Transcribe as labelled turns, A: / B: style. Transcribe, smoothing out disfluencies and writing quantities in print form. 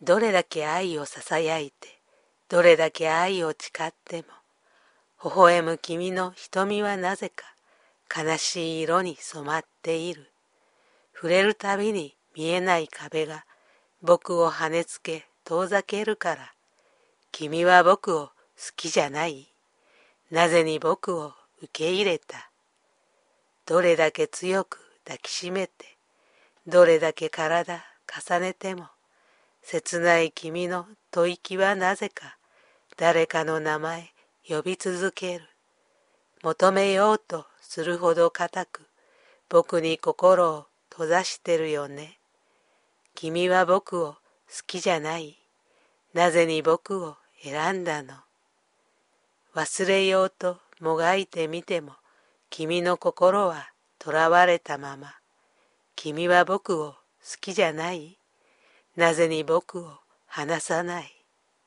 A: どれだけ愛をささやいて、どれだけ愛を誓っても、微笑む君の瞳はなぜか悲しい色に染まっている。触れるたびに見えない壁が僕を跳ねつけ遠ざけるから、君は僕を好きじゃない。なぜに僕を受け入れた。どれだけ強く抱きしめて、どれだけ体重ねても、切ない君の吐息はなぜか誰かの名前呼び続ける。求めようとするほど固く僕に心を閉ざしてるよね。君は僕を好きじゃない。なぜに僕を選んだの。忘れようともがいてみても、君の心は囚われたまま。君は僕を好きじゃない。なぜに僕を離さない。